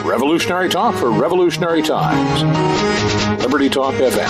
Revolutionary talk for revolutionary times. Liberty Talk FM.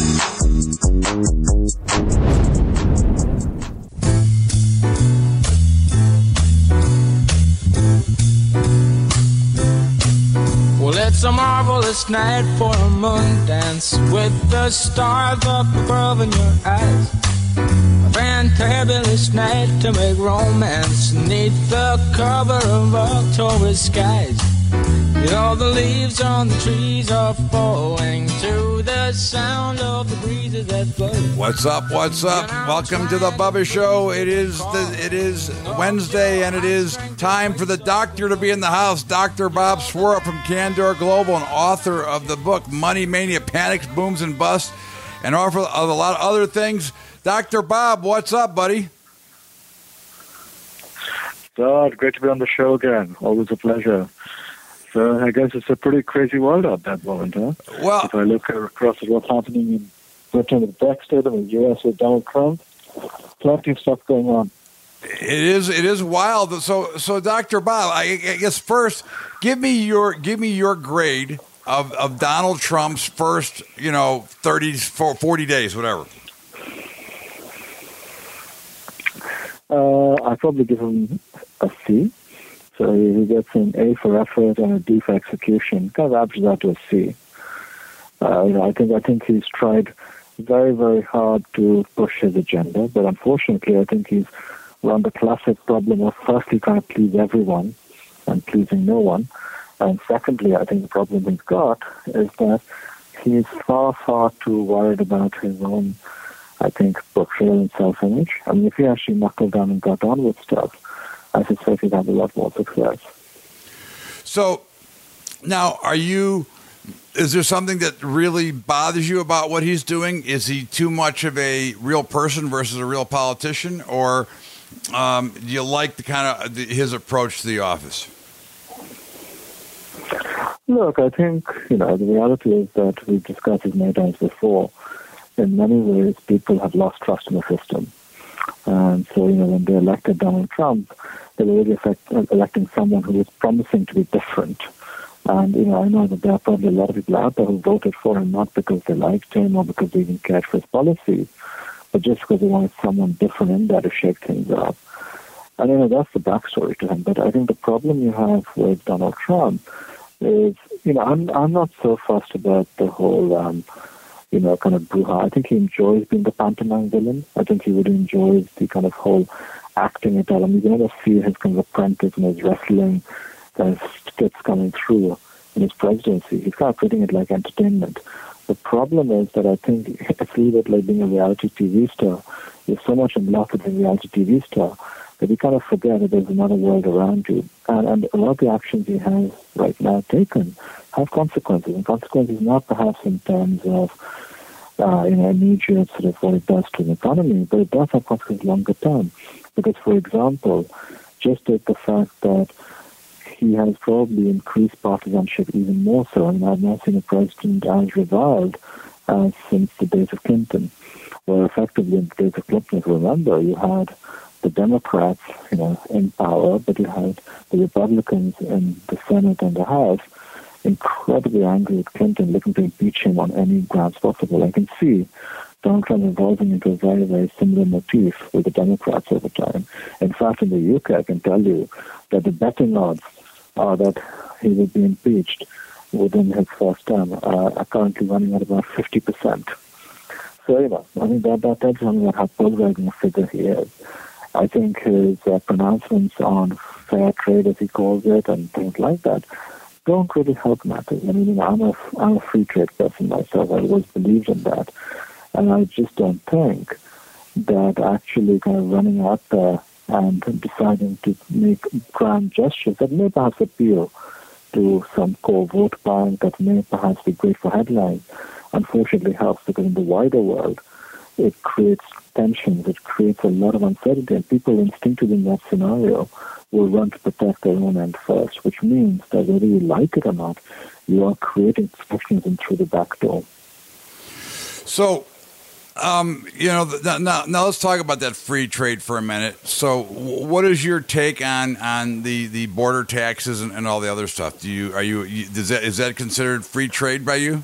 Well, it's a marvelous night for a moon dance with the stars up above in your eyes. A fantabulous night to make romance neath the cover of October skies. You know the leaves on the trees are falling to the sound of the breezes that blow. What's up? What's up? Welcome to the Bubba Show. It is Wednesday, and it is time for the doctor to be in the house. Dr. Bob Swera from Candor Global, and author of the book Money Mania: Panics, Booms, and Busts, and author of a lot of other things. Dr. Bob, what's up, buddy? Todd, great to be on the show again. Always a pleasure. So I guess it's a pretty crazy world out there at the moment, huh? Well, if I look across at what's happening in Britain with Brexit and the U.S. with Donald Trump, plenty of stuff going on. It is wild. So Dr. Bob, I guess first, give me your grade of Donald Trump's first, 40 days, whatever. I'd probably give him a C. So he gets an A for effort and a D for execution. Kind of averages out to a C. I think he's tried very, very hard to push his agenda, but unfortunately, I think he's run the classic problem of firstly trying to please everyone and pleasing no one, and secondly, I think the problem he's got is that he's far, far too worried about his own, I think, portrayal and self-image. I mean, if he actually knuckled down and got on with stuff, I suspect he'd have a lot more success. So, now, is there something that really bothers you about what he's doing? Is he too much of a real person versus a real politician? Or do you like his approach to the office? Look, I think, the reality is that we've discussed this many times before. In many ways, people have lost trust in the system. And so, when they elected Donald Trump, they were really electing someone who was promising to be different. And, I know that there are probably a lot of people out there who voted for him not because they liked him or because they even cared for his policies, but just because they wanted someone different in there to shake things up. And, that's the backstory to him. But I think the problem you have with Donald Trump is, I'm not so fussed about the whole kind of brouhaha. I think he enjoys being the pantomime villain. I think he really enjoys the kind of whole acting it out. I mean, you never see his kind of apprentice and his wrestling kind of skits coming through in his presidency. He's kind of treating it like entertainment. The problem is that I think it's a little bit like being a reality TV star. You're so much in love with being a reality TV star that you kind of forget that there's another world around you. And a lot of the actions he has right now taken have consequences. And consequences not perhaps in terms of immediate sort of what it does to the economy, but it does have consequences longer term. Because, for example, just take the fact that he has probably increased partisanship even more so. I mean, I've not seen a president as reviled since the days of Clinton, where effectively in the days of Clinton, if you remember, you had the Democrats, in power, but you had the Republicans in the Senate and the House incredibly angry with Clinton, looking to impeach him on any grounds possible. I can see Donald Trump evolving into a very, very similar motif with the Democrats over time. In fact, in the UK, I can tell you that the betting odds are that he will be impeached within his first term are currently running at about 50%. So, I think that tells you something about how polarizing a figure he is. I think his pronouncements on fair trade, as he calls it, and things like that, don't really help matters. I mean, I'm a free trade person myself. I always believed in that. And I just don't think that actually kind of running out there and deciding to make grand gestures that may perhaps appeal to some core vote bank, that may perhaps be great for headlines, unfortunately helps, because in the wider world, it creates tensions, it creates a lot of uncertainty, and people instinctively in that scenario will run to protect their own end first, which means that whether you like it or not, you are creating protectionism through the back door. So, Now let's talk about that free trade for a minute. So, what is your take on the border taxes and all the other stuff? Is that considered free trade by you?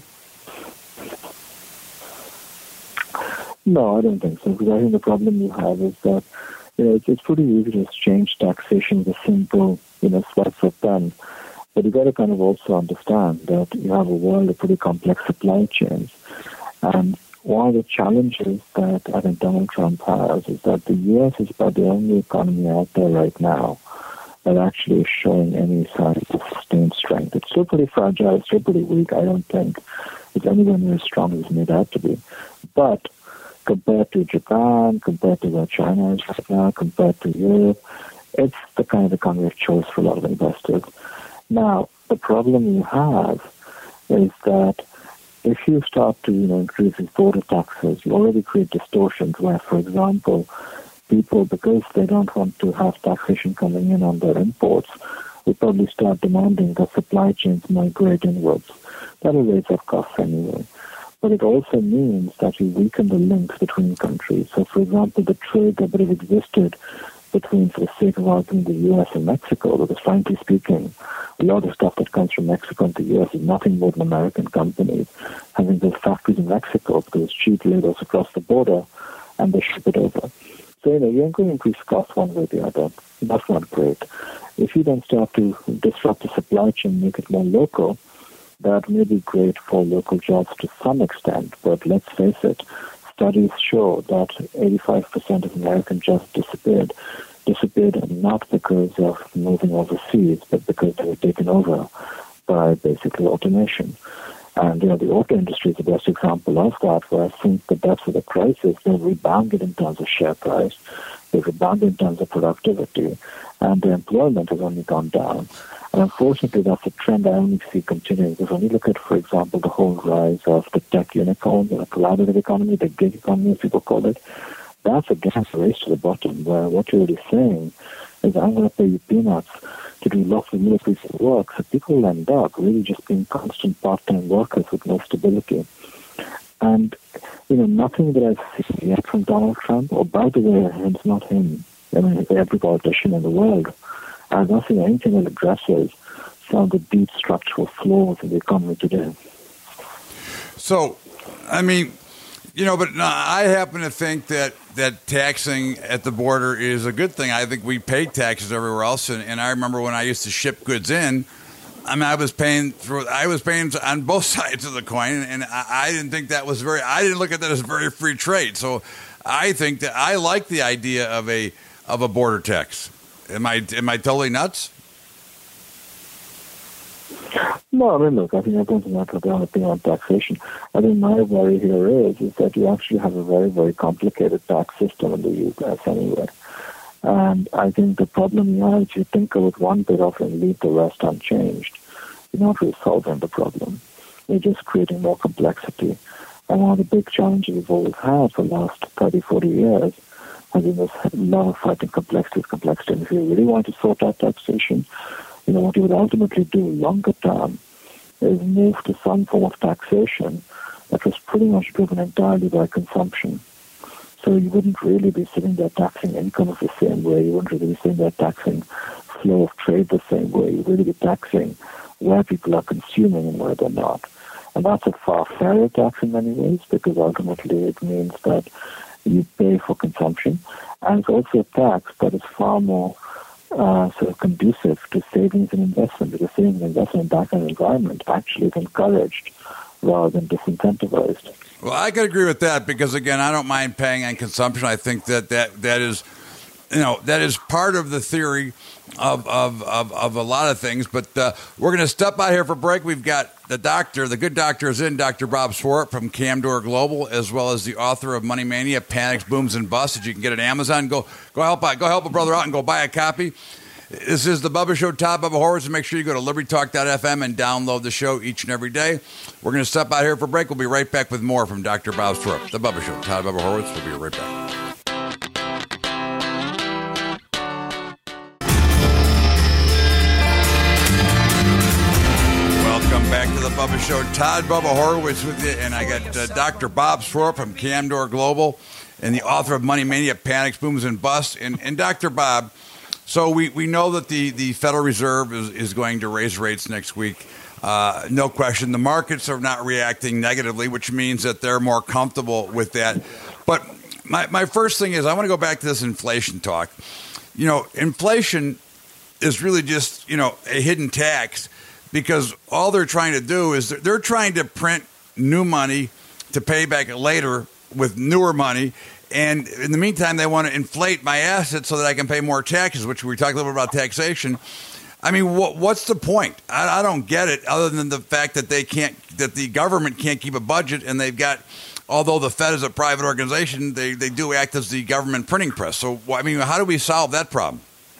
No, I don't think so. Because I think the problem you have is that it's pretty easy to exchange taxation with a simple swipe of pen. But you got to kind of also understand that you have a world of pretty complex supply chains, and one of the challenges that I think Donald Trump has is that the U.S. is about the only economy out there right now that actually is showing any signs of sustained strength. It's still pretty fragile, it's still pretty weak. I don't think it's anywhere near as strong as it's made out to be. But compared to Japan, compared to where China is right now, compared to Europe, it's the kind of economy of choice for a lot of investors. Now, the problem you have is that if you start to, increase these border taxes, you already create distortions where, for example, people, because they don't want to have taxation coming in on their imports, will probably start demanding that supply chains migrate inwards. That will raise up costs anyway. But it also means that you weaken the links between countries. So, for example, the trade that would have existed between, for the sake of argument, the U.S. and Mexico, because frankly speaking, a lot of stuff that comes from Mexico into the U.S. is nothing more than American companies having those factories in Mexico because it's cheap labor across the border and they ship it over. So, you're going to increase costs one way or the other. That's not great. If you then start to disrupt the supply chain, make it more local, that may be great for local jobs to some extent, but let's face it, studies show that 85% of American jobs disappeared not because of moving overseas, but because they were taken over by basically automation. And, the auto industry is the best example of that, where since the depths of the crisis, they've rebounded in terms of share price, they've rebounded in terms of productivity, and their employment has only gone down. And unfortunately, that's a trend I only see continuing. Because when you look at, for example, the whole rise of the tech unicorns and the collaborative economy, the gig economy, as people call it, that's again a race to the bottom, where what you're really saying is, I'm going to pay you peanuts to do lots of little pieces of work. So people will end up really just being constant part-time workers with no stability. And, nothing that I've seen yet from Donald Trump, or by the way, it's not him, every politician in the world, I've not seen anything that addresses some of the deep structural flaws in the economy today. So, but I happen to think that taxing at the border is a good thing. I think we pay taxes everywhere else, and I remember when I used to ship goods in, I was paying on both sides of the coin, and I didn't think that was I didn't look at that as very free trade. So I think that I like the idea of a border tax. Am I totally nuts? No, look, I think everyone's not going to be on taxation. I think my worry here is that you actually have a very, very complicated tax system in the U.S. anyway. And I think the problem you have is you tinker with one bit of it and leave the rest unchanged. You're not really solving the problem. You're just creating more complexity. And one of the big challenges we've always had for the last 30, 40 years has been this love of fighting complexity with complexity. And if you really want to sort out taxation, what you would ultimately do longer term is move to some form of taxation that was pretty much driven entirely by consumption. So you wouldn't really be sitting there taxing income the same way. You wouldn't really be sitting there taxing flow of trade the same way. You'd really be taxing where people are consuming and where they're not. And that's a far fairer tax in many ways, because ultimately it means that you pay for consumption. And it's also a tax that is far more sort of conducive to savings and investment, because savings and investment back in the environment actually is encouraged rather than disincentivized. Well, I could agree with that, because again, I don't mind paying on consumption. I think that is, that is part of the theory of a lot of things. But we're going to step out here for break. We've got the good doctor is in, Dr. Bob Swart from Camdor Global, as well as the author of Money Mania, Panics, Booms, and Busts, that you can get at Amazon. Go help a brother out and go buy a copy. This is the Bubba Show, Todd Bubba Horowitz, and make sure you go to libertytalk.fm and download the show each and every day. We're going to step out here for a break. We'll be right back with more from Dr. Bob Swart. The Bubba Show, Todd Bubba Horowitz. We'll be right back. Welcome back to the Bubba Show. Todd Bubba Horowitz with you, and I got Dr. Bob Swartz from Candor Global and the author of Money Mania, Panics, Booms, and Busts. And Dr. Bob, so we know that the Federal Reserve is going to raise rates next week. No question. The markets are not reacting negatively, which means that they're more comfortable with that. But my first thing is I want to go back to this inflation talk. You know, inflation is really just, you know, a hidden tax because all they're trying to do is they're trying to print new money to pay back later with newer money. And in the meantime, they want to inflate my assets so that I can pay more taxes, which we talked a little bit about taxation. I mean, what's the point? I don't get it other than the fact that that the government can't keep a budget and they've got, although the Fed is a private organization, they do act as the government printing press. So, I mean, how do we solve that problem?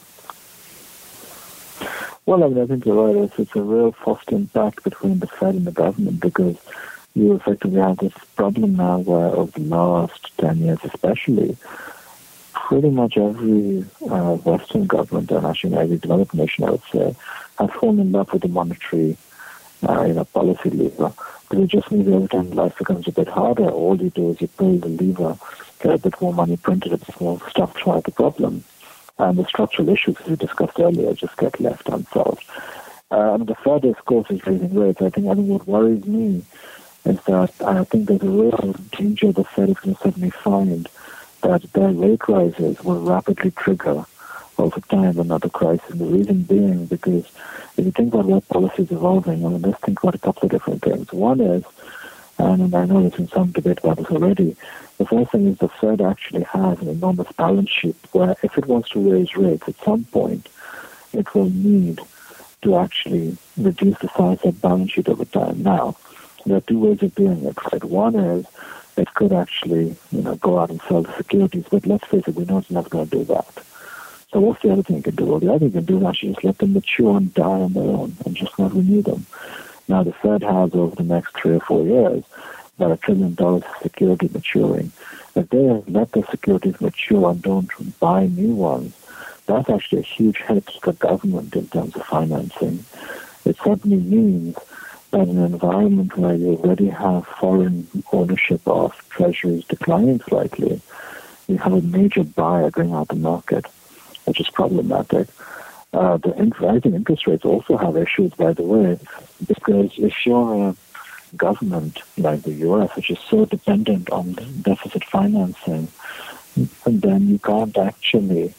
Well, I mean, I think you're right. It's a real forced impact between the Fed and the government because you effectively have this problem now where over the last 10 years especially, pretty much every Western government and actually every developed nation, I would say, has fallen in love with the monetary policy lever. But it just means every time life becomes a bit harder, all you do is you pull the lever, get a bit more money printed, a bit more stuff to fight the problem. And the structural issues, as we discussed earlier, just get left unsolved. And the Fed, of course, is raising rates. I think what worries me is that I think there's a real danger the Fed is going to suddenly find that their rate rises will rapidly trigger over time another crisis. And the reason being because if you think about what policy is evolving, I mean, let's think about a couple of different things. One is, and I know there's been some debate about this already, the first thing is the Fed actually has an enormous balance sheet where if it wants to raise rates at some point, it will need to actually reduce the size of that balance sheet over time. Now, there are two ways of doing it, right? One is it could actually, go out and sell the securities, but let's face it, we know it's not going to do that. So what's the other thing it can do? Well, the other thing it can do is actually just let them mature and die on their own and just not renew them. Now, the Fed has over the next 3 or 4 years about $1 trillion of security maturing. If they let the securities mature and don't buy new ones, that's actually a huge hit to the government in terms of financing. It certainly means that in an environment where you already have foreign ownership of treasuries declining slightly, you have a major buyer going out the market, which is problematic. The rising interest rates also have issues, by the way, because if you're a government like the U.S., which is so dependent on deficit financing, and then you can't actually,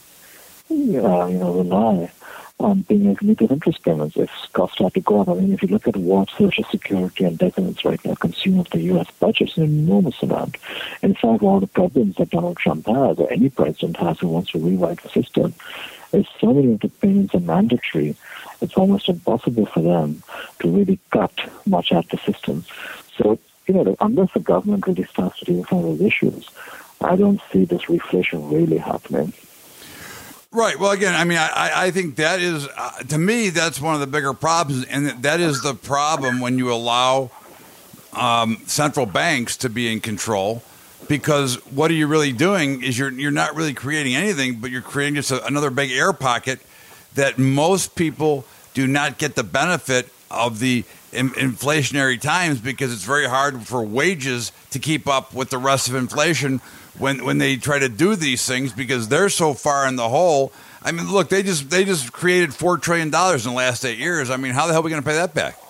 rely on being able to meet interest payments if costs start to go up. I mean, if you look at what Social Security and deficits right now consume of the U.S. budget, it's an enormous amount. In fact, all the problems that Donald Trump has, or any president has who wants to rewrite the system, is so many of the payments are mandatory. It's almost impossible for them to really cut much out the system. So, unless the government really starts to deal with some of those issues, I don't see this reflation really happening. Right. Well, again, I mean, I think that is, to me, that's one of the bigger problems. And that is the problem when you allow central banks to be in control, because what are you really doing is you're not really creating anything, but you're creating just another big air pocket that most people do not get the benefit of the inflationary times, because it's very hard for wages to keep up with the rest of inflation when they try to do these things, because they're so far in the hole. I mean, look, they just created $4 trillion in the last 8 years. I mean, how the hell are we going to pay that back?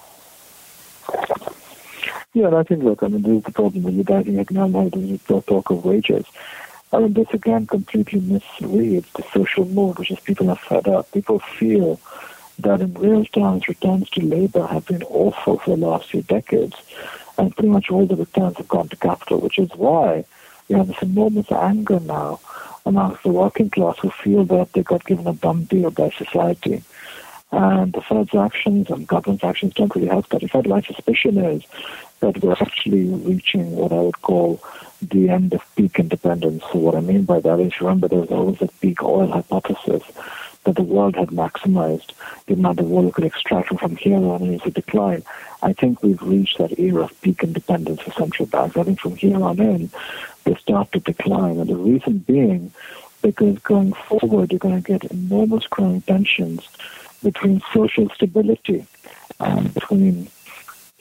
Yeah, and I think, look, this is the problem when you're diving it now, there's talk of wages. I mean, this again completely misreads the social mood, which is people are fed up. People feel that in real terms, returns to labor have been awful for the last few decades, and pretty much all the returns have gone to capital, which is why you have this enormous anger now amongst the working class who feel that they got given a bum deal by society. And the Fed's actions and government's actions don't really help that. In fact, my suspicion is that we're actually reaching what I would call the end of peak independence. So what I mean by that is, remember, there was always a peak oil hypothesis that the world had maximized the amount of oil it could extract from here on in as a decline. I think we've reached that era of peak independence for central banks. I think from here on in, they start to decline. And the reason being, because going forward, you're going to get enormous growing tensions between social stability and between,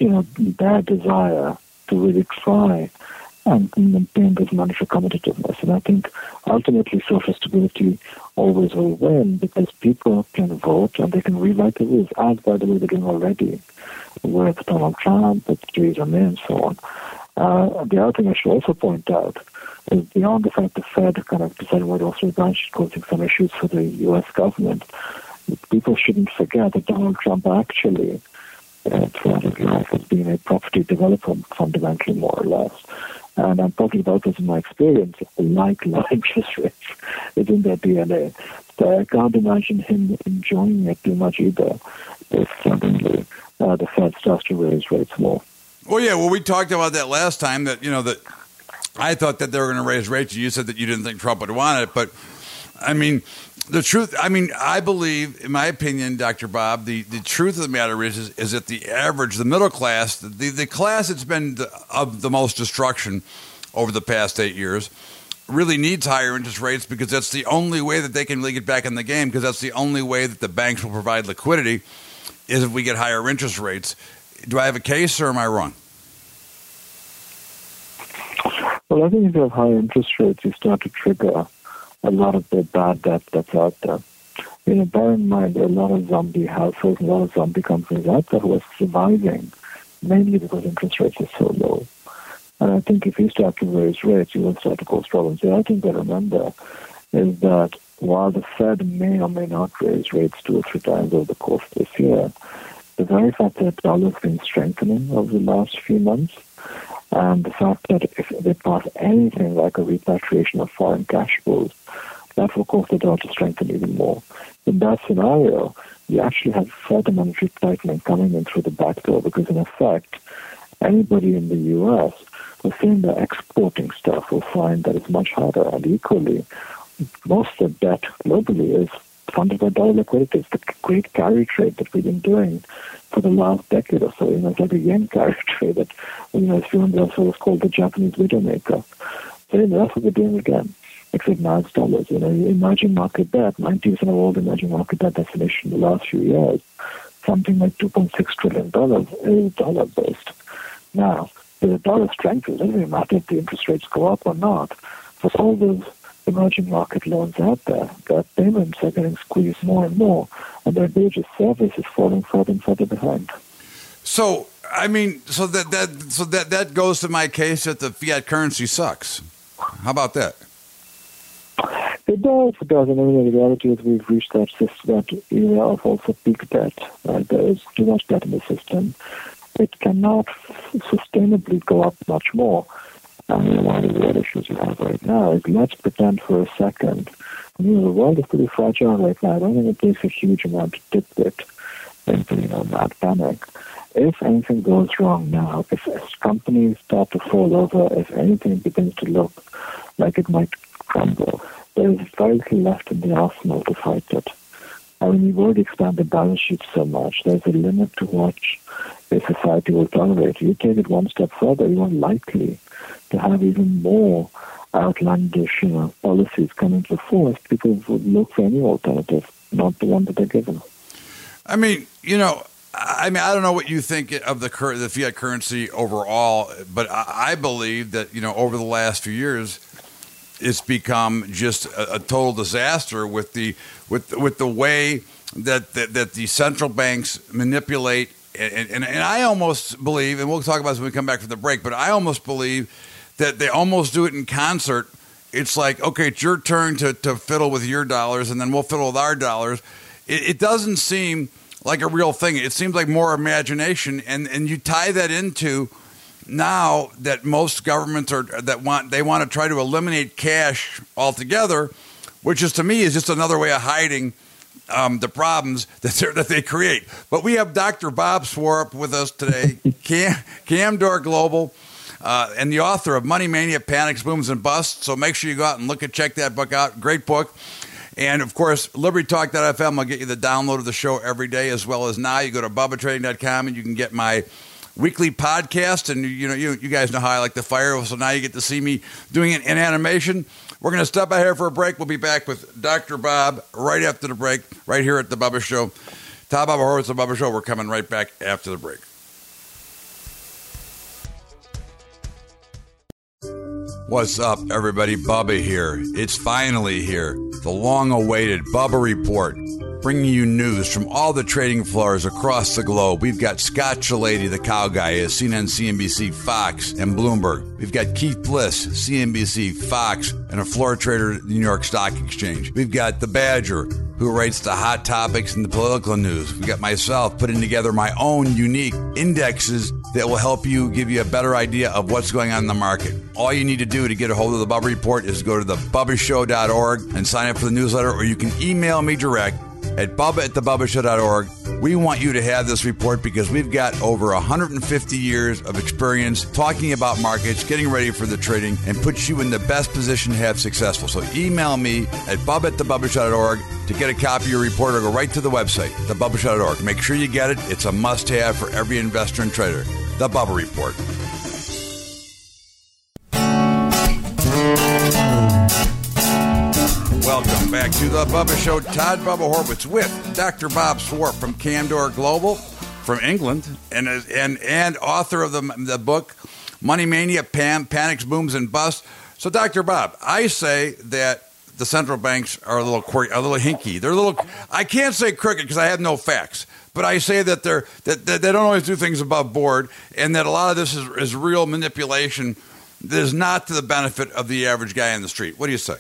their desire to really try and maintain this monetary competitiveness. And I think ultimately social stability always will win because people can vote and they can rewrite the rules, as, by the way, they're doing already with Donald Trump, with Theresa May, and so on. The other thing I should also point out is beyond the fact the Fed kind of decided what also branch causing some issues for the U.S. government, people shouldn't forget that Donald Trump actually, throughout his life, has been a property developer fundamentally, more or less. And I'm talking about this in my experience, like low interest rates. It's in their DNA. So I can't imagine him enjoying it too much either if suddenly the Fed starts to raise rates more. Well, yeah, we talked about that last time, that, that I thought that they were going to raise rates. You said that you didn't think Trump would want it. But, I mean, the truth, I believe, in my opinion, Dr. Bob, the truth of the matter is that the average, the middle class, the class that's been of the most destruction over the past 8 years really needs higher interest rates because that's the only way that they can really get back in the game, because that's the only way that the banks will provide liquidity is if we get higher interest rates. Do I have a case, or am I wrong? Well, I think if you have high interest rates, you start to trigger a lot of the bad debt that's out there. Bear in mind, there are a lot of zombie households, a lot of zombie companies out there who are surviving, mainly because interest rates are so low. And I think if you start to raise rates, you will start to cause problems. The other thing to remember is that while the Fed may or may not raise rates 2 or 3 times over the course of this year, the very fact that the dollar has been strengthening over the last few months, and the fact that if they pass anything like a repatriation of foreign cash pools, that will cause the dollar to strengthen even more. In that scenario, you actually have further monetary tightening coming in through the back door, because in effect, anybody in the U.S. who's saying they're exporting stuff will find that it's much harder, and equally, most of the debt globally is funded by dollar liquidity. It's the great carry trade that we've been doing for the last decade or so. It's like a yen carry trade that, if you remember, also was called the Japanese widowmaker. So that's what we're doing again, except now it's dollars. Emerging market debt, 90% of all the emerging market debt that's finished in the last few years, something like $2.6 trillion is dollar-based. Now, if the dollar strengthens, it doesn't really matter if the interest rates go up or not. For all those emerging market loans out there, their payments are getting squeezed more and more, and their ability to service is falling further and further behind. So, that goes to my case that the fiat currency sucks. How about that? It does. And the reality is we've reached that era of also peak debt. There is too much debt in the system. It cannot sustainably go up much more. And one of the real issues you have right now is, let's pretend for a second, the world is pretty fragile right now. I don't think it takes a huge amount to tip it into, mad panic. If anything goes wrong now, if companies start to fall over, if anything begins to look like it might crumble, there is very little left in the arsenal to fight it. I mean, you've already expanded balance sheets so much, there's a limit to what a society will tolerate. You take it one step further, you're likely to have even more outlandish, policies coming to force. People would look for any alternative, not the one that they're given. I mean, I don't know what you think of the fiat currency overall, but I believe that, over the last few years, it's become just a total disaster with the way that the central banks manipulate. And I almost believe, and we'll talk about this when we come back from the break, but I almost believe that they almost do it in concert. It's like, okay, it's your turn to fiddle with your dollars, and then we'll fiddle with our dollars. It doesn't seem like a real thing. It seems like more imagination, and you tie that into now that most governments want to try to eliminate cash altogether, which is, to me, is just another way of hiding the problems that they create. But we have Dr. Bob Swarup with us today, Camdor Global, and the author of Money Mania, Panics, Booms, and Busts. So make sure you go out and check that book out. Great book. And, of course, LibertyTalk.fm will get you the download of the show every day, as well as now you go to BubbaTrading.com and you can get my weekly podcast. And, you guys know how I like to fire, so now you get to see me doing it in animation. We're going to step out here for a break. We'll be back with Dr. Bob right after the break, right here at The Bubba Show. Tom Bubba Horowitz, The Bubba Show. We're coming right back after the break. What's up, everybody? Bubba here. It's finally here. The long-awaited Bubba Report, bringing you news from all the trading floors across the globe. We've got Scott Shellady, the cow guy, at CNN, CNBC, Fox, and Bloomberg. We've got Keith Bliss, CNBC, Fox, and a floor trader at the New York Stock Exchange. We've got the Badger, who writes the hot topics and the political news. We've got myself putting together my own unique indexes that will help you, give you a better idea of what's going on in the market. All you need to do to get a hold of the Bubba Report is go to thebubbashow.org and sign up for the newsletter, or you can email me direct at bubba@thebubbashow.org. We want you to have this report because we've got over 150 years of experience talking about markets, getting ready for the trading, and put you in the best position to have successful. So email me at bubba@thebubbashow.org to get a copy of your report, or go right to the website, thebubbashow.org. Make sure you get it. It's a must-have for every investor and trader. The Bubba Report. Welcome back to the Bubba Show. Todd Bubba Horwitz with Dr. Bob Swart from Candor Global from England, and author of the book Money Mania, Panics, Booms, and Busts. So, Dr. Bob, I say that the central banks are a little quirky, a little hinky. They're a little. I can't say crooked because I have no facts, but I say that they don't always do things above board, and that a lot of this is real manipulation that is not to the benefit of the average guy in the street. What do you say?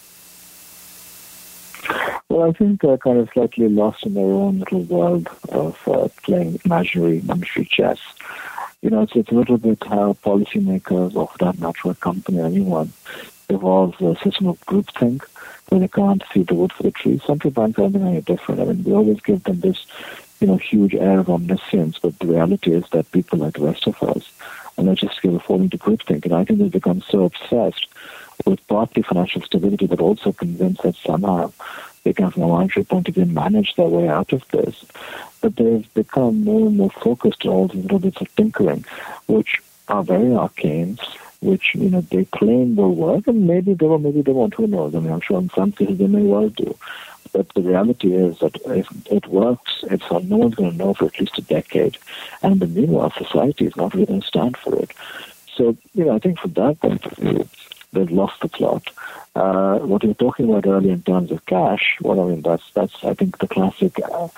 Well, I think they're kind of slightly lost in their own little world of playing imaginary monetary chess. You know, it's a little bit how policymakers, or for that matter, a company, anyone, evolves a system of groupthink where they can't see the wood for the trees. Central banks aren't any different. I mean, we always give them this, huge air of omniscience, but the reality is that people like the rest of us, and they just falling to groupthink. And I think they've become so obsessed with partly financial stability, but also convinced that somehow they can, from a monetary point of view, manage their way out of this. But they've become more and more focused on all these little bits of tinkering, which are very arcane, which, they claim will work, and maybe they will, maybe they won't, who knows? I mean, I'm sure in some cases they may well do. But the reality is that if it works, no one's going to know for at least a decade. And in the meanwhile, society is not really going to stand for it. So, I think from that point of view, they've lost the plot. What you were talking about earlier in terms of cash, well, I mean, that's I think, the classic,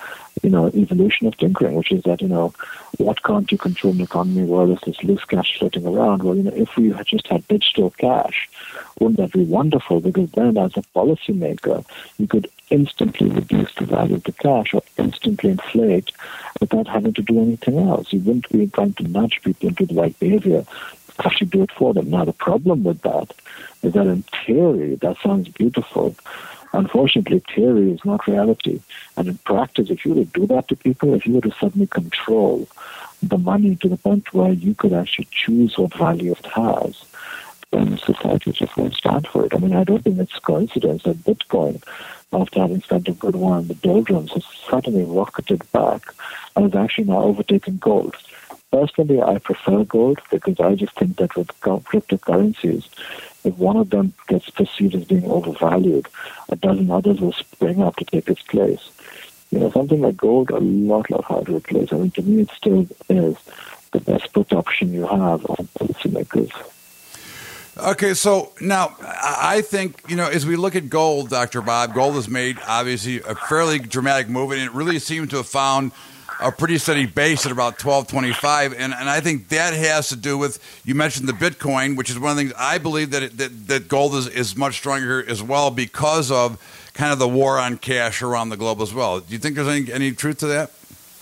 evolution of tinkering, which is that, what can't you control in the economy? Well, there's this loose cash floating around. Well, if we had just had digital cash, wouldn't that be wonderful? Because then, as a policymaker, you could instantly reduce the value of the cash or instantly inflate without having to do anything else. You wouldn't be trying to nudge people into the right behavior. Actually do it for them. Now, the problem with that is that in theory, that sounds beautiful. Unfortunately, theory is not reality. And in practice, if you were to do that to people, if you were to suddenly control the money to the point where you could actually choose what value it has, then society just won't stand for it. I mean, I don't think it's coincidence that Bitcoin, after having spent a good while in the doldrums, has suddenly rocketed back and has actually now overtaken gold. Personally, I prefer gold because I just think that with cryptocurrencies, if one of them gets perceived as being overvalued, a dozen others will spring up to take its place. Something like gold, a lot harder to replace. I mean, to me, it still is the best put option you have on policymakers. Okay, so now I think, as we look at gold, Dr. Bob, gold has made, obviously, a fairly dramatic move, and it really seems to have found a pretty steady base at about 1225, and I think that has to do with, you mentioned the Bitcoin, which is one of the things I believe that gold is much stronger as well because of kind of the war on cash around the globe as well. Do you think there's any truth to that?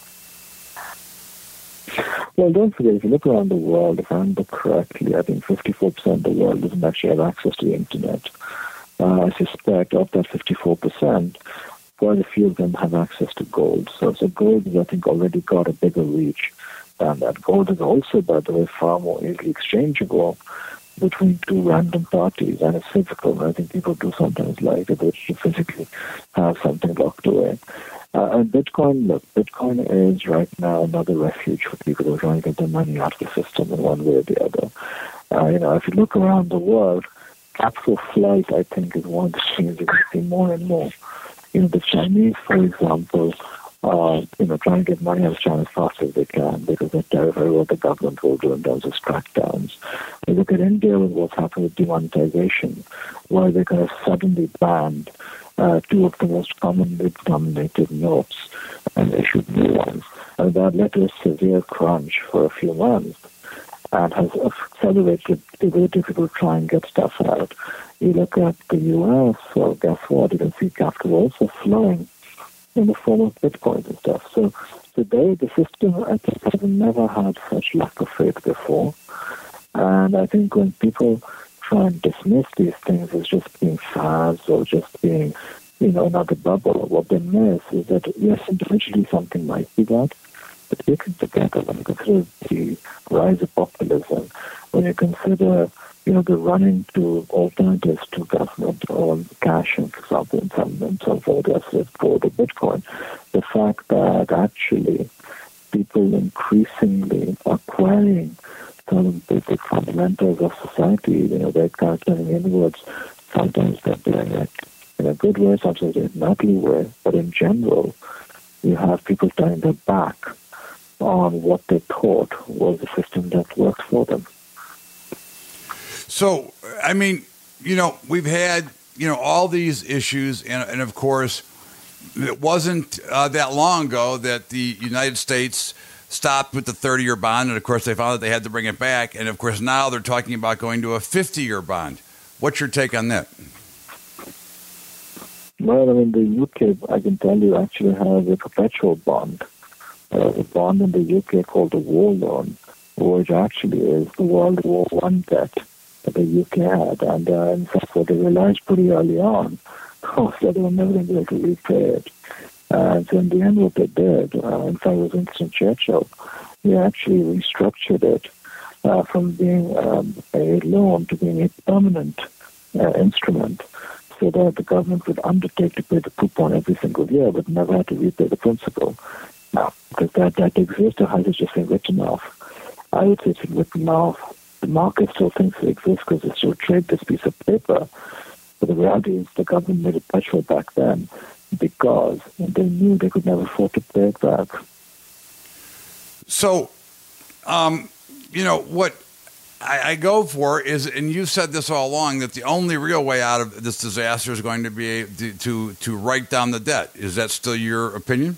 Well, don't forget, if you look around the world, if I remember correctly, I think 54% of the world doesn't actually have access to the internet. I suspect of that 54%, quite a few of them have access to gold. So gold has, I think, already got a bigger reach than that. Gold is also, by the way, far more easily exchangeable between two random parties, and it's physical. I think people do sometimes like it, which you physically have something locked away. And Bitcoin is right now another refuge for people who are trying to get their money out of the system in one way or the other. If you look around the world, capital flight, I think, is one of the things you can see more and more. The Chinese, for example, trying to get money out of China as fast as they can because they're terrified what the government will do in terms of crackdowns. We look at India with what's happened with demonetization, where they kind of suddenly banned two of the most commonly denominated notes and issued new ones. And that led to a severe crunch for a few months and has accelerated the ability for people to try and get stuff out. You look at the U.S., well, guess what? You can see capital also flowing in the form of bitcoins and stuff. So today, the system, I think, has never had such lack of faith before. And I think when people try and dismiss these things as just being fads or just being, another bubble, what they miss is that, yes, individually something might be that, but taken together, when you consider the rise of populism, when you consider, the running to alternatives to government-owned cash, for example, in some form as for the Bitcoin, the fact that actually people increasingly are querying some basic fundamentals of society, they're kind of turning inwards. Sometimes they're doing it in a good way, sometimes in an ugly way, but in general, you have people turning their back on what they thought was the system that worked for them. So, I mean, we've had, all these issues, and of course, it wasn't that long ago that the United States stopped with the 30-year bond, and of course, they found that they had to bring it back, and of course, now they're talking about going to a 50-year bond. What's your take on that? Well, the UK, I can tell you, actually has a perpetual bond. The bond in the UK called the War Loan, which actually is the World War I debt that the UK had. And in fact, what they realized pretty early on was that they were never going to be able to repay it. And so in the end, what they did, in fact, it was Winston Churchill, he actually restructured it from being a loan to being a permanent instrument, so that the government would undertake to pay the coupon every single year, but never had to repay the principal. Now, because that exists, or has it just been written off? I would say it's been written off. The market still thinks it exists because they still trade this piece of paper. But the reality is the government made it perpetual back then because they knew they could never afford to pay it back. So, what I go for is, and you've said this all along, that the only real way out of this disaster is going to be to write down the debt. Is that still your opinion?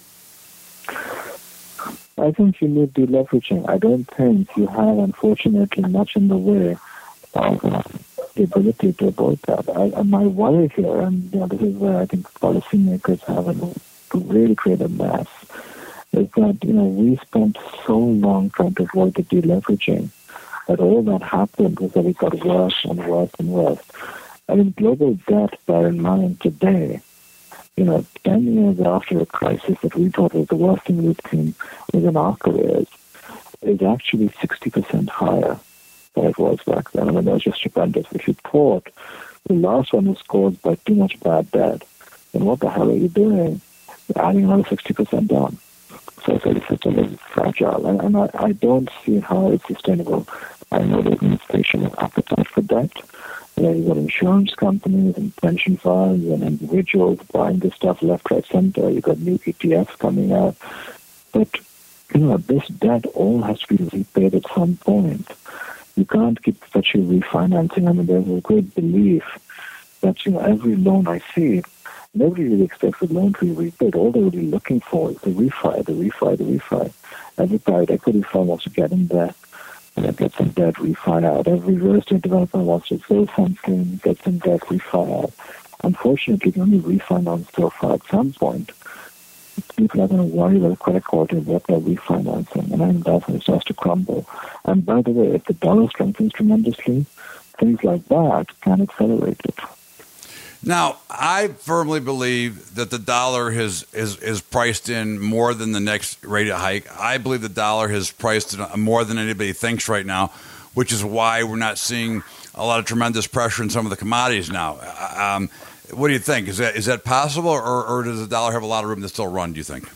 I think you need deleveraging. I don't think you have, unfortunately, much in the way of the ability to avoid that. My worry here, and this is where I think policymakers have to really create a mess, is that we spent so long trying to avoid the deleveraging that all that happened was that it got worse and worse and worse. Global debt, bear in mind today, 10 years after a crisis that we thought was the worst thing we'd seen within our careers, is actually 60% higher than it was back then. That was just stupendous. If you thought the last one was caused by too much bad debt, then what the hell are you doing? You're adding another 60% down. So the system is fragile, and I don't see how it's sustainable. I know the administration has appetite for debt. You've got insurance companies and pension funds and individuals buying this stuff left, right, center. You've got new ETFs coming out. But, this debt all has to be repaid at some point. You can't keep perpetually refinancing. There's a great belief that, every loan I see, nobody really expects the loan to be repaid. All they're really looking for is the refi. Every private equity firm wants to get in there and get some debt, refi out. Every real estate developer wants to sell something, get some debt, refi out. Unfortunately, you can only refinance so far. At some point, people are going to worry about the credit quality of what they're refinancing, and I think that's when it starts to crumble. And by the way, if the dollar strengthens tremendously, things like that can accelerate it. Now, I firmly believe that the dollar is priced in more than the next rate hike. I believe the dollar has priced in more than anybody thinks right now, which is why we're not seeing a lot of tremendous pressure in some of the commodities now. What do you think? Is that possible, or does the dollar have a lot of room to still run, do you think?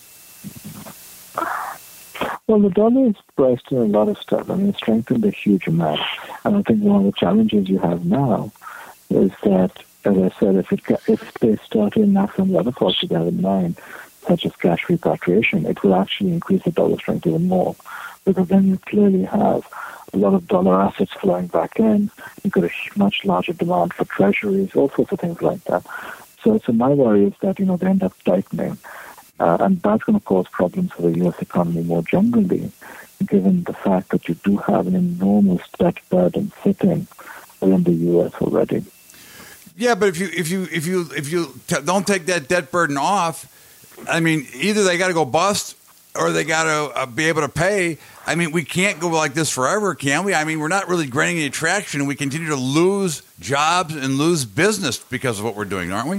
Well, the dollar is priced in a lot of stuff. It's strengthened a huge amount. And I think one of the challenges you have now is that, as I said, if they start in maximum level for 2009, such as cash repatriation, it will actually increase the dollar strength even more. Because then you clearly have a lot of dollar assets flowing back in. You've got a much larger demand for treasuries, all sorts of things like that. So my worry is that, they end up tightening. And that's going to cause problems for the U.S. economy more generally, given the fact that you do have an enormous debt burden sitting within the U.S. already. Yeah, but if you don't take that debt burden off, I mean, either they got to go bust or they got to be able to pay. I mean, we can't go like this forever, can we? I mean, we're not really gaining any traction, and we continue to lose jobs and lose business because of what we're doing, aren't we?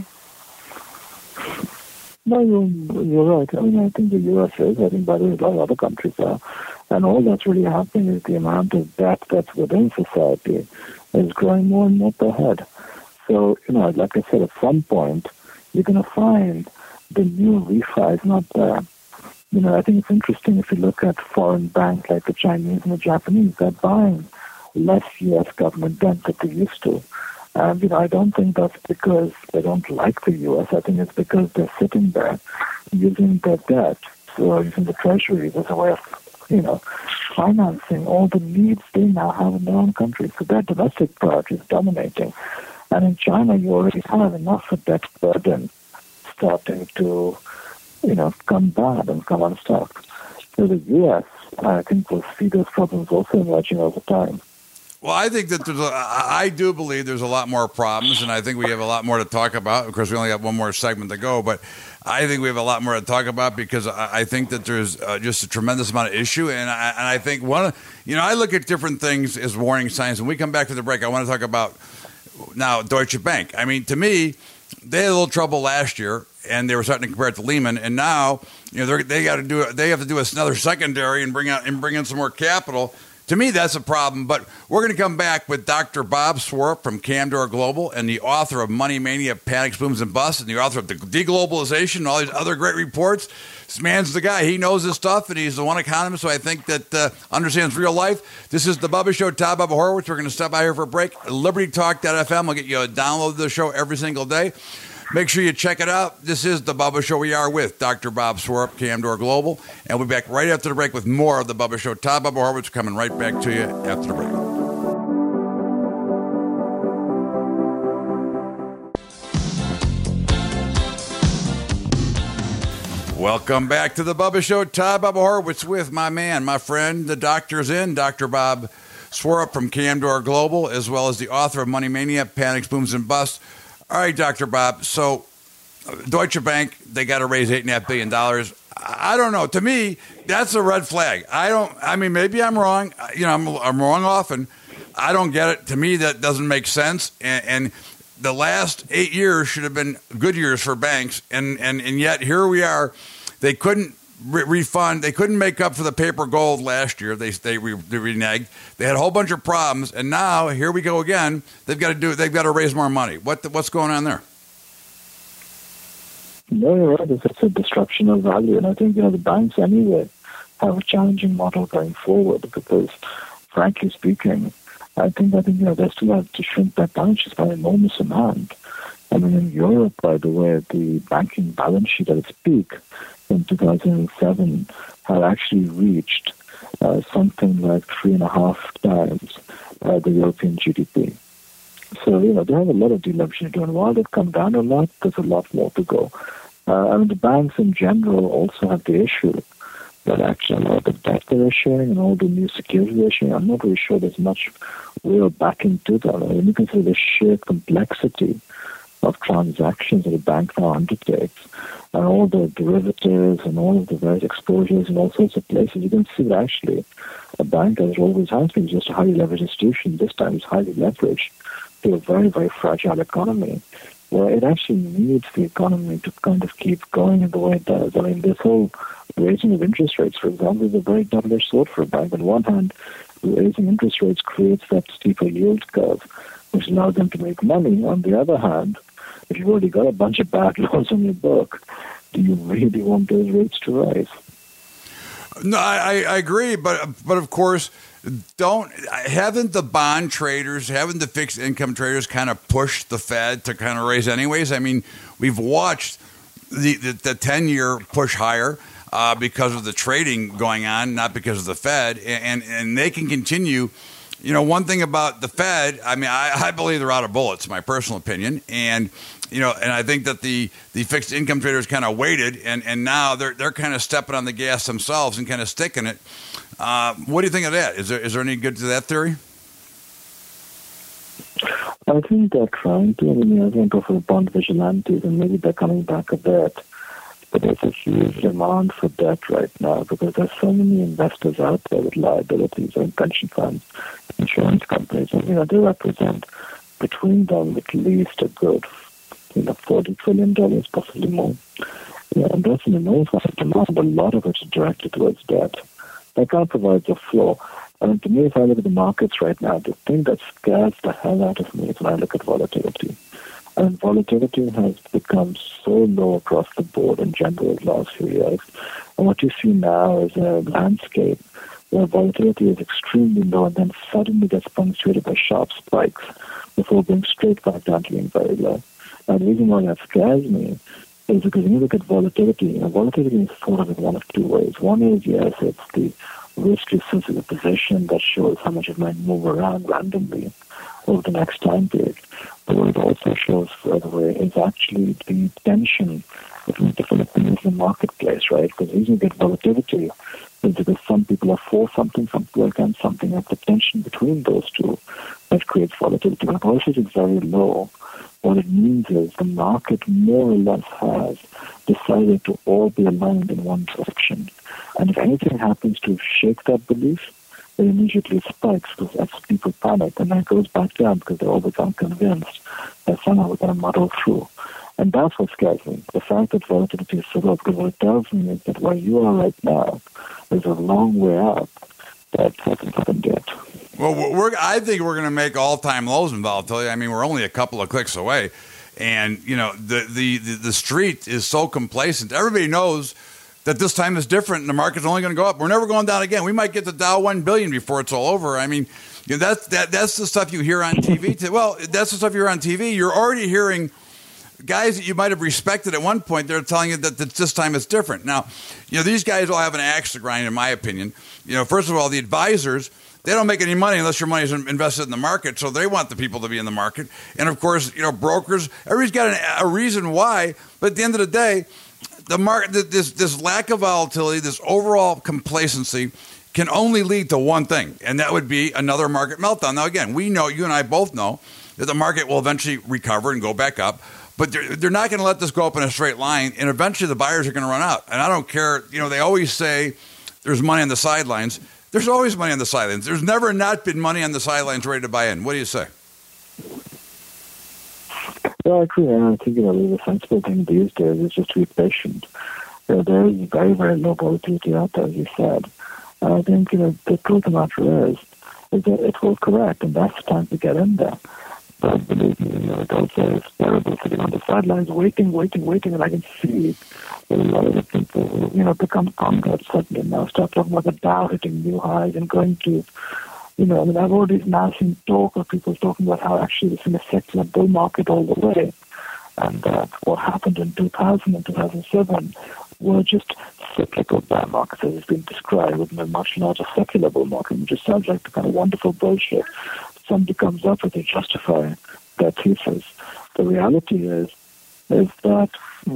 No, you're right. I mean, I think the U.S. is. I think, by the way, a lot of other countries are. And all that's really happening is the amount of debt that's within society is growing more and more per head. So, like I said, at some point, you're going to find the new refi is not there. I think it's interesting if you look at foreign banks like the Chinese and the Japanese, they're buying less U.S. government debt than they used to. And, I don't think that's because they don't like the U.S. I think it's because they're sitting there using their debt, so using the treasuries as a way of, financing all the needs they now have in their own country. So their domestic part is dominating. And in China, you already have enough of debt burden starting to, come bad and come unstuck. So the U.S., I think, will see those problems also emerging over time. Well, I think that I do believe there's a lot more problems, and I think we have a lot more to talk about. Of course, we only have one more segment to go, but I think we have a lot more to talk about because I think that there's just a tremendous amount of issue, and I think I look at different things as warning signs. When we come back to the break, I want to talk about now Deutsche Bank. I mean, to me, they had a little trouble last year, and they were starting to compare it to Lehman, and now they have to do another secondary and bring in some more capital. To me, that's a problem, but we're going to come back with Dr. Bob Swarup from Camdor Global and the author of Money Mania, Panics, Booms, and Busts, and the author of the Deglobalization and all these other great reports. This man's the guy. He knows his stuff, and he's the one economist who I think that understands real life. This is The Bubba Show, Todd Bubba Horowitz. We're going to stop by here for a break. LibertyTalk.fm will get you a download of the show every single day. Make sure you check it out. This is The Bubba Show. We are with Dr. Bob Swarup, Camdor Global. And we'll be back right after the break with more of The Bubba Show. Todd Bubba Horowitz coming right back to you after the break. Welcome back to The Bubba Show. Todd Bubba Horowitz with my man, my friend, the doctor's in, Dr. Bob Swarup from Camdor Global, as well as the author of Money Mania, Panics, Booms, and Busts. All right, Dr. Bob. So Deutsche Bank, they got to raise $8.5 billion. I don't know. To me, that's a red flag. Maybe I'm wrong. I'm wrong often. I don't get it. To me, that doesn't make sense. And the last 8 years should have been good years for banks. And yet here we are. They couldn't refund. They couldn't make up for the paper gold last year. They reneged. They had a whole bunch of problems, and now here we go again. They've got to raise more money. What's going on there? No, you're right. It's a disruption of value, and I think the banks anyway have a challenging model going forward because, frankly speaking, I think they still have to shrink their balance sheets by an enormous amount. I mean, in Europe, by the way, the banking balance sheet at its peak in 2007 had actually reached something like 3.5 times the European GDP. So, they have a lot of deleveraging to do. And while they've come down a lot, there's a lot more to go. The banks in general also have the issue that actually a lot of the debt they're issuing and all the new securities they're issuing, I'm not really sure there's much real backing to them. I mean, you consider the sheer complexity of transactions that a bank now undertakes, and all the derivatives and all of the various exposures in all sorts of places, you can see that actually a bank, as it always has been, just a highly leveraged institution, this time is highly leveraged to a very, very fragile economy, where it actually needs the economy to kind of keep going in the way it does. I mean, this whole raising of interest rates, for example, is a very double-edged sword for a bank. On one hand, raising interest rates creates that steeper yield curve, which allows them to make money. On the other hand, if you've already got a bunch of bad loans on your book, do you really want those rates to rise? No, I agree, but of course, haven't the bond traders, haven't the fixed income traders kind of pushed the Fed to kind of raise anyways? I mean, we've watched the 10-year push higher because of the trading going on, not because of the Fed, and they can continue. You know, one thing about the Fed, I mean, I believe they're out of bullets, my personal opinion, and I think that the fixed income traders kind of waited, and now they're kind of stepping on the gas themselves and kind of sticking it. What do you think of that? Is there any good to that theory? I think they're trying to, I think, go for bond vigilantes, and maybe they're coming back a bit. But there's a huge demand for debt right now because there's so many investors out there with liabilities and pension funds, insurance companies, and they represent between them at least a good, $40 trillion, possibly more. And that's an enormous amount of demand, but a lot of it's directed towards debt. That kind of provides a flow. And to me, if I look at the markets right now, the thing that scares the hell out of me is when I look at volatility. And volatility has become so low across the board in general in the last few years. And what you see now is a landscape where volatility is extremely low and then suddenly gets punctuated by sharp spikes before going straight back down to being very low. And the reason why that scares me is because when you look at volatility, volatility is thought of in one of two ways. One is, yes, it's the risk-sensitive position that shows how much it might move around randomly over the next time period. But what it also shows, by the way, is actually the tension between different opinions in the marketplace, right? Because the reason you get volatility is because some people are for something, some people are against something, and the tension between those two that creates volatility. When volatility is very low, what it means is the market more or less has decided to all be aligned in one direction. And if anything happens to shake that belief, it immediately spikes because as people panic, and then it goes back down because they're all become convinced that somehow we're going to muddle through. And that's what scares me, the fact that volatility is so low, because what it tells me is that where you are right now, there's a long way up that hasn't happened yet. Well, I think we're going to make all-time lows in volatility. I mean, we're only a couple of clicks away. And, the street is so complacent. Everybody knows that this time is different and the market's only going to go up. We're never going down again. We might get the Dow 1 billion before it's all over. I mean, that's the stuff you hear on TV. Well, that's the stuff you hear on TV. You're already hearing guys that you might have respected at one point. They're telling you that this time it's different. Now, these guys all have an axe to grind, in my opinion. First of all, the advisors, they don't make any money unless your money is invested in the market, so they want the people to be in the market. And, of course, brokers, everybody's got a reason why, but at the end of the day, the market, this lack of volatility, this overall complacency can only lead to one thing, and that would be another market meltdown. Now, again, we know, you and I both know, that the market will eventually recover and go back up, but they're not going to let this go up in a straight line, and eventually the buyers are going to run out. And I don't care, they always say there's money on the sidelines. There's always money on the sidelines. There's never not been money on the sidelines ready to buy in. What do you say? Well, I agree. I think, the sensible thing these days is just to be patient. There is very, very low volatility out there, as you said. I think, the truth of the matter is that it will correct, and that's the time to get in there. But believe me, it also is terrible sitting on the sidelines, waiting, and I can see a lot of the people who, become converts suddenly now start talking about the Dow hitting new highs and going to, I've already now seen talk of people talking about how actually it's in a secular bull market all the way. And what happened in 2000 and 2007 were just cyclical bear markets, as it's been described, with a much larger secular bull market, which just sounds like the kind of wonderful bullshit somebody comes up with to justify their thesis. The reality is that,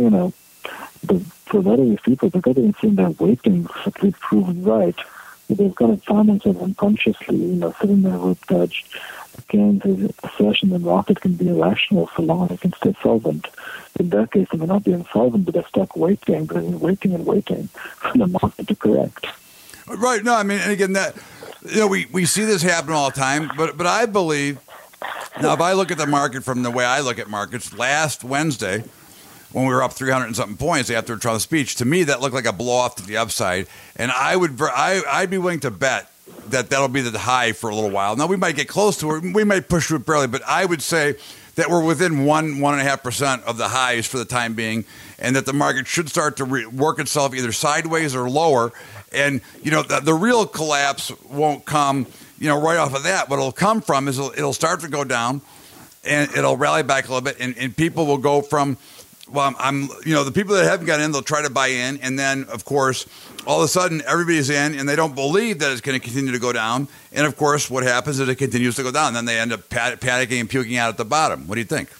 for very people, because they've seen their waiting for to be proven right, they've got to find themselves unconsciously, sitting there with Keynes' assertion the market can be irrational so long as it can stay solvent. In their case, they may not be insolvent, but they're stuck waiting for the market to correct. Right. No, I mean, and again, that we see this happen all the time, but I believe, now if I look at the market from the way I look at markets, last Wednesday, when we were up 300 and something points after Trump's speech, to me that looked like a blow off to the upside, and I'd be willing to bet that'll be the high for a little while. Now we might get close to it, we might push through it barely, but I would say that we're within 1.5% of the highs for the time being, and that the market should start to work itself either sideways or lower. And the real collapse won't come right off of that. What it'll come from is it'll start to go down, and it'll rally back a little bit, and people will go from well, the people that haven't got in, they'll try to buy in. And then, of course, all of a sudden, everybody's in and they don't believe that it's going to continue to go down. And, of course, what happens is it continues to go down. Then they end up panicking and puking out at the bottom. What do you think?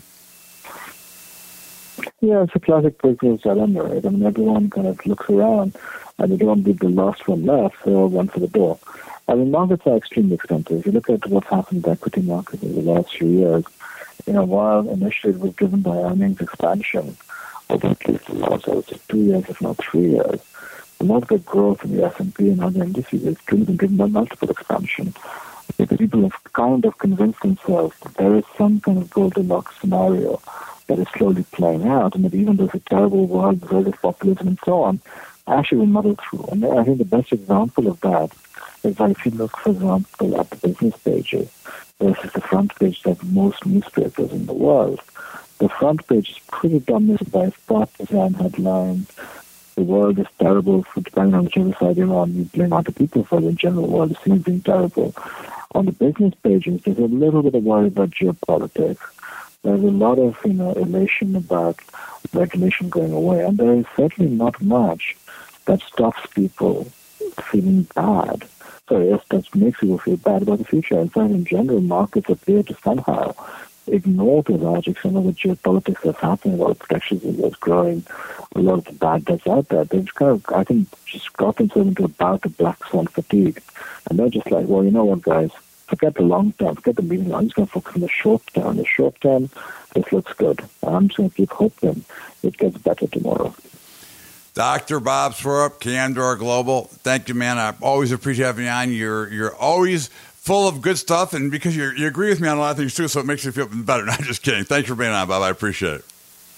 Yeah, it's a classic business dilemma, right? I mean, everyone kind of looks around and they don't want to be the last one left, so they all run for the door. I mean, markets are extremely expensive. If you look at what's happened in the equity market in the last few years, while initially it was driven by earnings expansion over at least the last, 2 years, if not 3 years, the market growth in the S&P and other indices is been driven by multiple expansion. Because people have kind of convinced themselves that there is some kind of Goldilocks scenario that is slowly playing out, and that even though it's a terrible world, very populism and so on, actually will muddle through. And I think the best example of that is that if you look, for example, at the business pages versus the front page of most newspapers in the world, the front page is pretty dominated by partisan headlines. The world is terrible, for depending on whichever side you're on. You blame other people for the general world seems being terrible. On the business pages, there's a little bit of worry about geopolitics. There's a lot of elation about regulation going away, and there is certainly not much that stops people feeling bad. Yes, that makes people feel bad about the future. In fact, in general, markets appear to somehow ignore to a large extent of the geopolitics that's happening, a lot of protectionism that's growing, a lot of the bad that's out there. They've kind of, I think, just got themselves into a bout of black swan fatigue. And they're just like, well, you know what, guys? Forget the long term, forget the medium. I'm just going to focus on the short term. The short term, this looks good. I'm just going to keep hoping it gets better tomorrow. Dr. Bob Swarup, Candor Global. Thank you, man. I always appreciate having you on. You're always full of good stuff, and because you agree with me on a lot of things too, so it makes me feel better. Not just kidding. Thanks for being on, Bob. I appreciate it.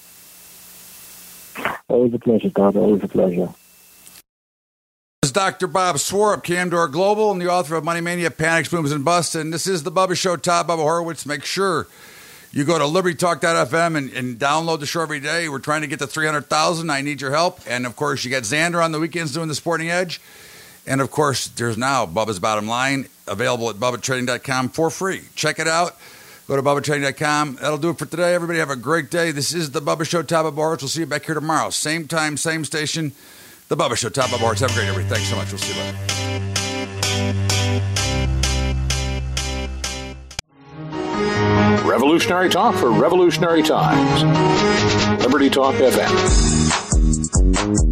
Always a pleasure, Todd. Always a pleasure. This is Dr. Bob Swarup, Candor Global, and the author of Money Mania, Panics, Booms, and Busts. And this is The Bubba Show, Todd Bubba Horowitz. Make sure you go to LibertyTalk.fm and download the show every day. We're trying to get to 300,000. I need your help. And, of course, you got Xander on the weekends doing the Sporting Edge. And, of course, there's now Bubba's Bottom Line available at BubbaTrading.com for free. Check it out. Go to BubbaTrading.com. That'll do it for today. Everybody have a great day. This is The Bubba Show, Todd Bubba Horowitz. We'll see you back here tomorrow. Same time, same station. The Bubba Show, Todd Bubba Horowitz. Have a great day, everybody. Thanks so much. We'll see you later. Revolutionary talk for revolutionary times. Liberty Talk FM.